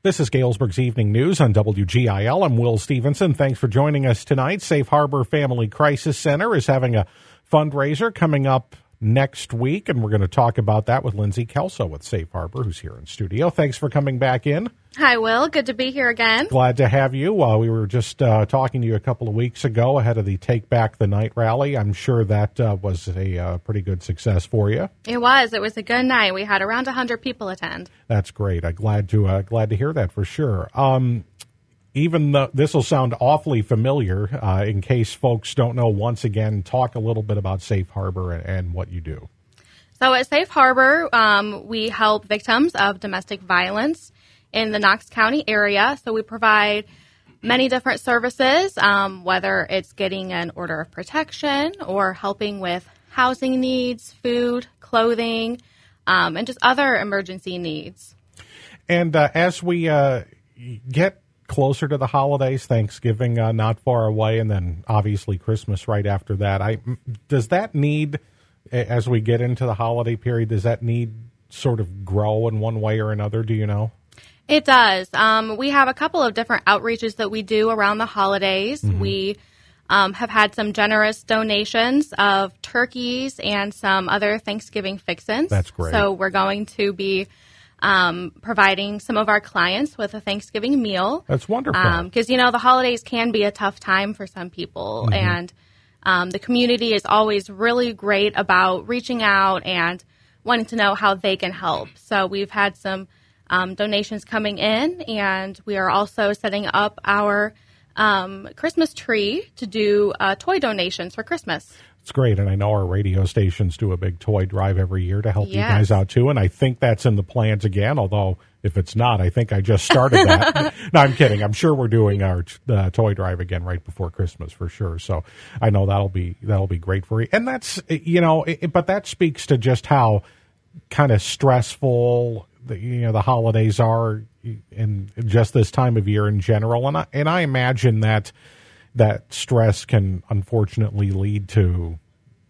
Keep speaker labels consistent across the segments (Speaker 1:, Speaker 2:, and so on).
Speaker 1: This is Galesburg's Evening News on WGIL. I'm Will Stevenson. Thanks for joining us tonight. Safe Harbor Family Crisis Center is having a fundraiser coming up next week, and we're going to talk about that with Lindsay Kelso with Safe Harbor, who's here in studio. Thanks for coming back in.
Speaker 2: Hi, Will. Good to be here again.
Speaker 1: Glad to have you. We were just talking to you a couple of weeks ago ahead of the Take Back the Night rally. I'm sure that was a pretty good success for you.
Speaker 2: It was. It was a good night. We had around 100 people attend.
Speaker 1: That's great. I'm glad to hear that for sure. Even though this will sound awfully familiar, in case folks don't know, once again, talk a little bit about Safe Harbor and what you do.
Speaker 2: So at Safe Harbor, we help victims of domestic violence in the Knox County area. So we provide many different services, whether it's getting an order of protection or helping with housing needs, food, clothing, and just other emergency needs. And
Speaker 1: as we get closer to the holidays, Thanksgiving not far away, and then obviously Christmas right after that, does that need, as we get into the holiday period, does that need sort of grow in one way or another? Do you know?
Speaker 2: It does. We have a couple of different outreaches that we do around the holidays. Mm-hmm. We have had some generous donations of turkeys and some other Thanksgiving fixins.
Speaker 1: That's great.
Speaker 2: So we're going to be providing some of our clients with a Thanksgiving meal.
Speaker 1: That's wonderful.
Speaker 2: Because, the holidays can be a tough time for some people. Mm-hmm. And the community is always really great about reaching out and wanting to know how they can help. So we've had some donations coming in, and we are also setting up our Christmas tree to do toy donations for Christmas.
Speaker 1: It's great, and I know our radio stations do a big toy drive every year to help you guys out, too, and I think that's in the plans again, although if it's not, I think I just started that. No, I'm kidding. I'm sure we're doing our toy drive again right before Christmas for sure, so I know that'll be great for you. And that's, but that speaks to just how kind of stressful the holidays are in just this time of year in general, and I imagine that stress can unfortunately lead to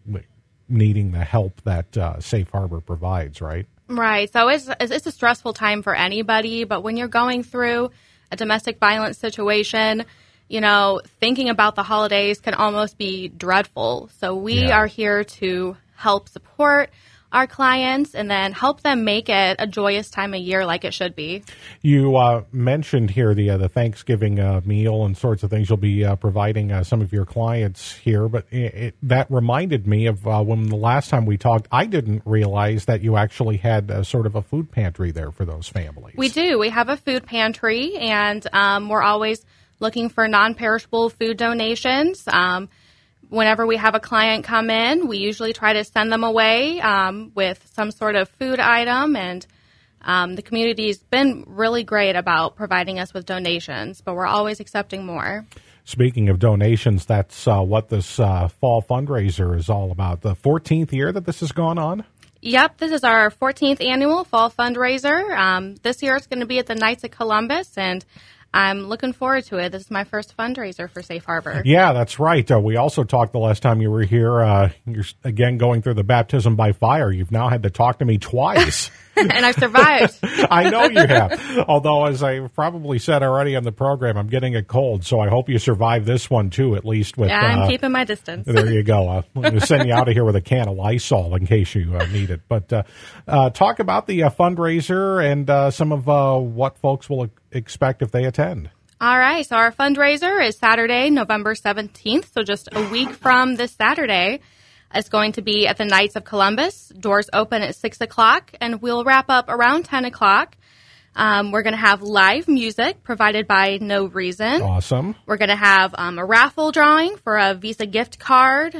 Speaker 1: needing the help that Safe Harbor provides, right?
Speaker 2: Right. So it's a stressful time for anybody, but when you're going through a domestic violence situation, thinking about the holidays can almost be dreadful. So we are here to help support our clients and then help them make it a joyous time of year like it should be. You
Speaker 1: mentioned here the Thanksgiving meal and sorts of things you'll be providing some of your clients here, but that reminded me of when the last time we talked, I didn't realize that you actually had sort of a food pantry there for those families.
Speaker 2: We do. We have a food pantry, and we're always looking for non-perishable food donations. Whenever we have a client come in, we usually try to send them away with some sort of food item, and the community's been really great about providing us with donations, but we're always accepting more.
Speaker 1: Speaking of donations, that's what this fall fundraiser is all about. The 14th year that this has gone on?
Speaker 2: Yep, this is our 14th annual fall fundraiser. This year it's going to be at the Knights of Columbus, and I'm looking forward to it. This is my first fundraiser for Safe Harbor.
Speaker 1: Yeah, that's right. We also talked the last time you were here. You're, again, going through the baptism by fire. You've now had to talk to me twice.
Speaker 2: And I've survived.
Speaker 1: I know you have. Although, as I probably said already on the program, I'm getting a cold, so I hope you survive this one, too, at least. With.
Speaker 2: Yeah, I'm keeping my distance.
Speaker 1: There you go. I'm going to send you out of here with a can of Lysol in case you need it. But talk about the fundraiser and some of what folks will expect if they attend.
Speaker 2: All right. So our fundraiser is Saturday, November 17th, so just a week from this Saturday. It's going to be at the Knights of Columbus. Doors open at 6 o'clock, and we'll wrap up around 10 o'clock. We're going to have live music provided by No Reason.
Speaker 1: Awesome.
Speaker 2: We're going to have a raffle drawing for a Visa gift card,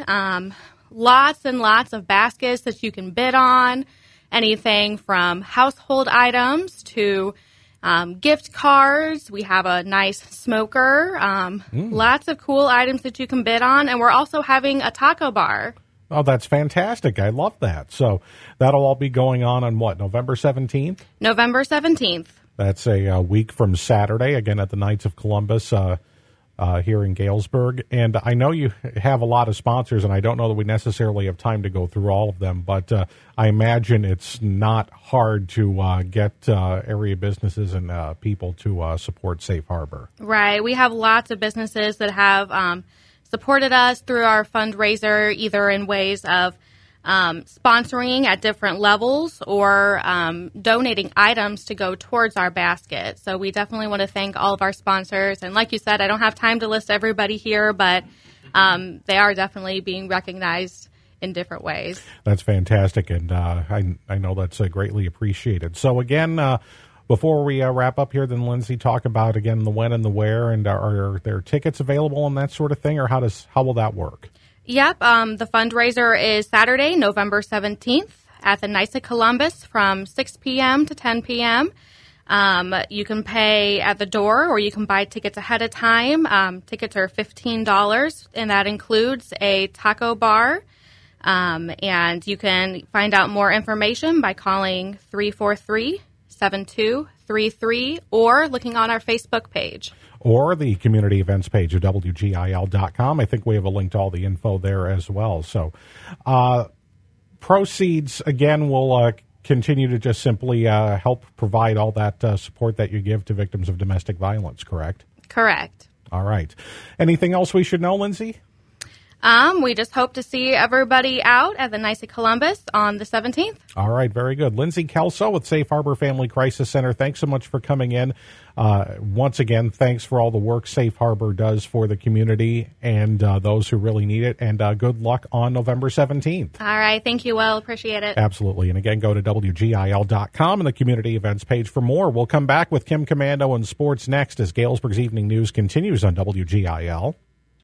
Speaker 2: lots and lots of baskets that you can bid on, anything from household items to gift cards. We have a nice smoker, lots of cool items that you can bid on, and we're also having a taco bar.
Speaker 1: Oh, that's fantastic. I love that. So that'll all be going on what, November 17th?
Speaker 2: November 17th.
Speaker 1: That's a week from Saturday, again at the Knights of Columbus. here in Galesburg. And I know you have a lot of sponsors, and I don't know that we necessarily have time to go through all of them, but I imagine it's not hard to get area businesses and people to support Safe Harbor.
Speaker 2: Right. We have lots of businesses that have supported us through our fundraiser, either in ways of sponsoring at different levels or donating items to go towards our basket. So we definitely want to thank all of our sponsors. And like you said, I don't have time to list everybody here, but they are definitely being recognized in different ways.
Speaker 1: That's fantastic, and I know that's greatly appreciated. So again, before we wrap up here, then Lindsay, talk about again the when and the where, and are there tickets available and that sort of thing, or how will that work?
Speaker 2: Yep, the fundraiser is Saturday, November 17th at the NYSA Columbus from 6 p.m. to 10 p.m. You can pay at the door or you can buy tickets ahead of time. Tickets are $15, and that includes a taco bar. And you can find out more information by calling 343-7233 or looking on our Facebook page.
Speaker 1: Or the community events page of WGIL.com. I think we have a link to all the info there as well. So proceeds, again, will continue to just simply help provide all that support that you give to victims of domestic violence, correct?
Speaker 2: Correct.
Speaker 1: All right. Anything else we should know, Lindsay?
Speaker 2: We just hope to see everybody out at the NYSA Columbus on the 17th.
Speaker 1: All right, very good. Lindsay Kelso with Safe Harbor Family Crisis Center, thanks so much for coming in. Once again, thanks for all the work Safe Harbor does for the community and those who really need it, and good luck on November 17th.
Speaker 2: All right, thank you, Will. Appreciate it.
Speaker 1: Absolutely. And again, go to WGIL.com and the community events page for more. We'll come back with Kim Komando and sports next as Galesburg's Evening News continues on WGIL.